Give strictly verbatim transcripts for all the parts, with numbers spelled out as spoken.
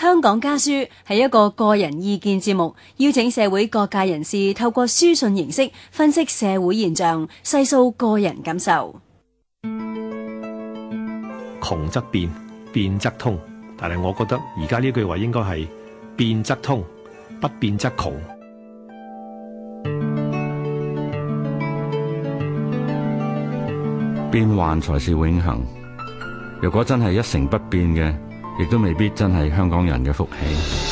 香港家書係一個個人意見節目，邀請社會各界人士透過書信形式分析社會現象，細數個人感受。 窮則變，變則通，但係我覺得而家呢句話應該係變則通，不變則窮。 變幻才是永恆。如果真係一成不變嘅，亦都未必真係香港人嘅福氣。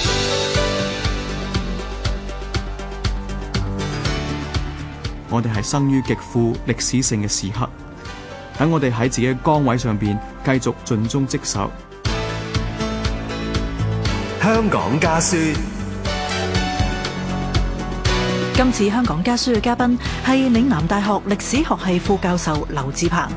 我哋係生於極富歷史性嘅時刻，等我哋喺自己嘅崗位上邊繼續盡忠職守。 香港家書。 今次香港家書嘅嘉賓係嶺南大學歷史學系副教授劉智鵬。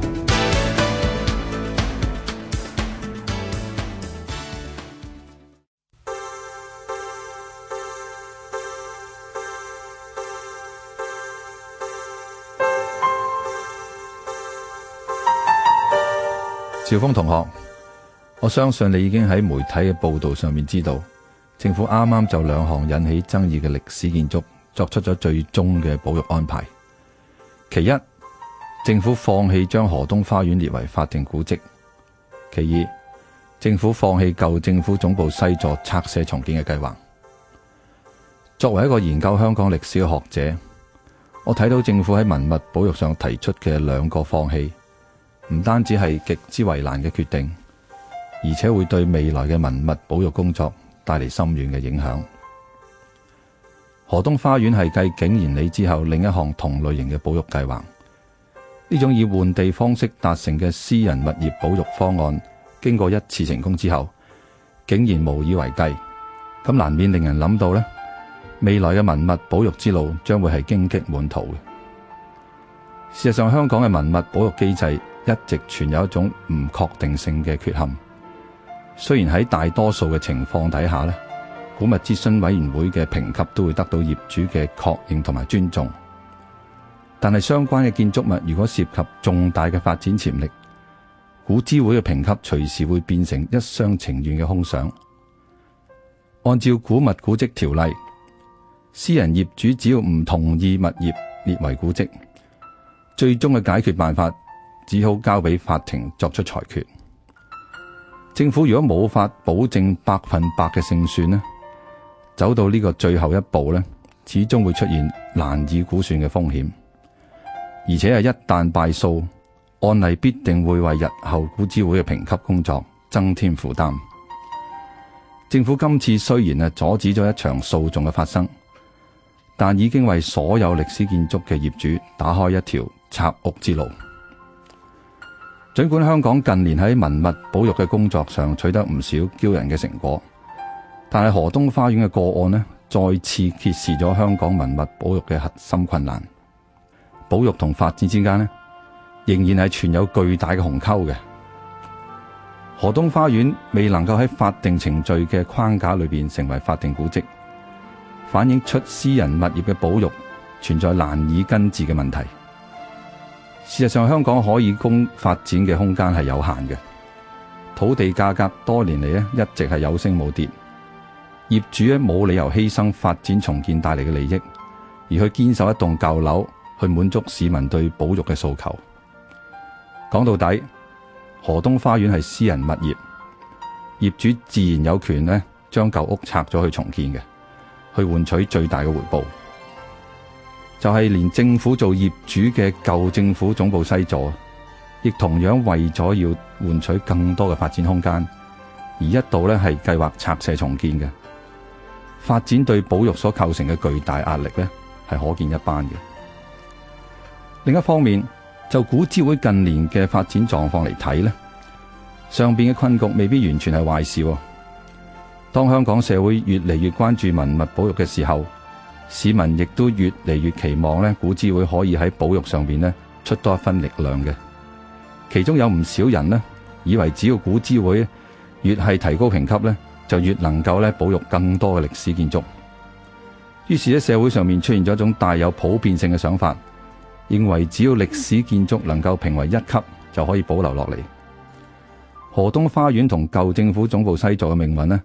兆峰同學，我相信你已經喺媒體嘅報道上面知道，政府啱啱就兩項引起爭議嘅歷史建築作出咗最終嘅保育安排。其一，政府放棄將何東花園列為法定古蹟；其二，政府放棄舊政府總部西座拆卸重建嘅計劃。作為一個研究香港歷史嘅學者，我睇到政府喺文物保育上提出嘅兩個放棄，唔單止係極之為難嘅決定，而且會對未來嘅文物保育工作帶嚟深遠嘅影響。何東花園係繼景賢里之後另一項同類型嘅保育計劃。呢種以換地方式達成嘅私人物業保育方案，經過一次成功之後，竟然無以為繼，咁難免令人諗到呢，未來嘅文物保育之路將會係荊棘滿途嘅。事實上，香港嘅文物保育機制一直存有一種唔確定性嘅缺陷。雖然喺大多數嘅情況底下呢，古物諮詢委員會嘅評級都會得到業主嘅確認同埋尊重，但係相關嘅建築物如果涉及重大嘅發展潛力，古諮會嘅評級隨時會變成一廂情願嘅空想。按照古物古蹟條例，私人業主只要唔同意物業列為古蹟，最終嘅解決辦法只好交俾法庭作出裁決。政府如果冇法保證百分百嘅勝算呢，走到呢個最後一步呢，始終會出現難以估算嘅風險，而且係一旦敗訴，案例必定會為日後古諮會嘅評級工作增添負擔。政府今次雖然係阻止咗一場訴訟嘅發生，但已經為所有歷史建築嘅業主打開一條拆屋之路。儘管香港近年喺文物保育嘅工作上取得唔少驕人嘅成果，但係何東花園嘅個案呢，再次揭示咗香港文物保育嘅核心困難。保育同發展之間呢，仍然係存有巨大嘅鴻溝嘅。何東花園未能夠喺法定程序嘅框架裏邊成為法定古蹟，反映出私人物業嘅保育存在難以根治嘅問題。事實上，香港可以供發展嘅空間係有限嘅，土地價格多年嚟咧一直係有升冇跌，業主咧冇理由犧牲發展重建帶嚟嘅利益，而去堅守一棟舊樓去滿足市民對保育嘅訴求。講到底，何東花園係私人物業，業主自然有權咧將舊屋拆咗去重建嘅，去換取最大嘅回報。就係連政府做業主嘅舊政府總部西座，亦同樣為咗要換取更多嘅發展空間，而一度咧係計劃拆卸重建嘅。發展對保育所構成嘅巨大壓力咧，係可見一斑嘅。另一方面，就古諮會近年嘅發展狀況嚟睇咧，上邊嘅困局未必完全係壞事。當香港社會越嚟越關注文物保育嘅時候，市民亦都越嚟越期望咧，古諮會可以喺保育上邊咧出多一分力量嘅。其中有唔少人咧，以為只要古諮會越係提高評級咧，就越能夠咧保育更多嘅歷史建築。於是喺社會上面出現咗一種帶有普遍性嘅想法，認為只要歷史建築能夠評為一級就可以保留落嚟。何東花園同舊政府總部西座嘅命運呢，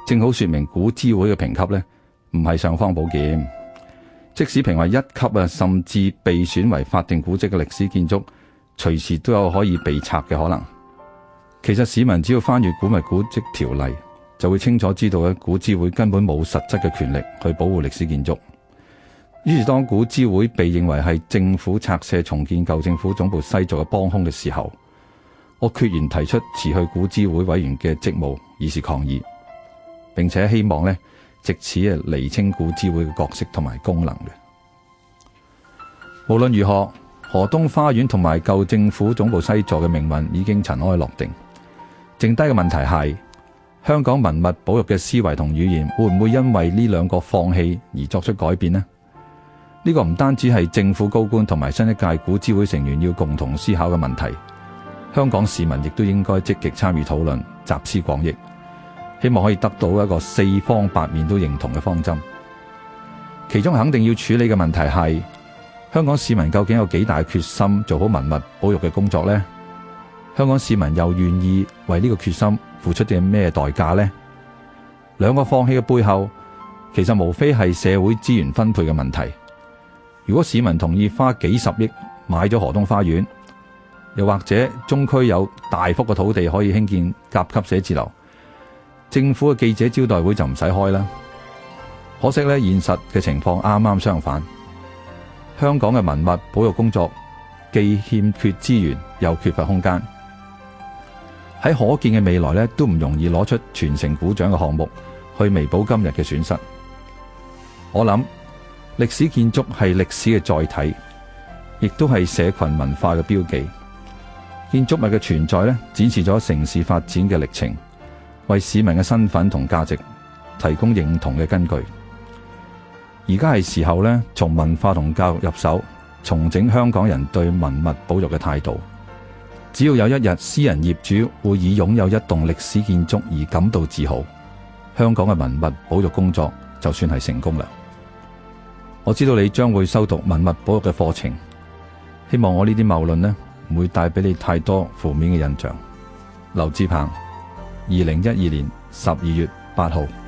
正好說明古諮會嘅評級呢唔係尚方寶劍。即使評為一級啊，甚至被選為法定古蹟嘅歷史建築，隨時都有可以被拆嘅可能。其實市民只要翻閱古物古蹟條例，就會清楚知道咧，古諮會根本冇實質嘅權力去保護歷史建築。於是當古諮會被認為係政府拆卸重建舊政府總部西座嘅幫兇嘅時候，我決然提出辭去古諮會委員嘅職務，以示抗議，並且希望呢藉此啊釐清古諮會嘅角色同埋功能嘅。無論如何，河東花園同埋舊政府總部西座嘅命運已經塵埃落定，剩低嘅問題係香港文物保育嘅思維同語言會唔會因為呢兩個放棄而作出改變呢？呢個唔單止係政府高官同埋新一屆古諮會成員要共同思考嘅問題，香港市民亦都應該積極參與討論，集思廣益，希望可以得到一個四方八面都認同嘅方針。其中肯定要處理嘅問題係香港市民究竟有幾大決心做好文物保育嘅工作呢？香港市民又願意為呢個決心付出啲咩代價呢？兩個放棄嘅背後，其實無非係社會資源分配嘅問題。如果市民同意花幾十億買咗河東花園，又或者中區有大幅嘅土地可以興建甲級寫字樓，政府嘅記者招待會就唔使開啦。可惜呢，現實嘅情況啱啱相反。香港嘅文物保育工作既欠缺資源，又缺乏空間。喺可見嘅未來呢，都唔容易攞出全城鼓掌嘅項目去彌補今日嘅損失。我諗歷史建築係歷史嘅載體，亦都係社群文化嘅標記。建築物嘅存在呢，展示咗城市發展嘅歷程，為市民嘅身份同價值提供認同嘅根據。而家係時候呢，從文化同教育入手，重整香港人對文物保育嘅態度。只要有一日私人業主會以擁有一棟歷史建築而感到自豪，香港嘅文物保育工作就算係成功啦。我知道你將會修讀文物保育嘅課程，希望我呢啲謬論呢唔會帶俾你太多負面嘅印象。劉志鵬，二零一二年十二月八號。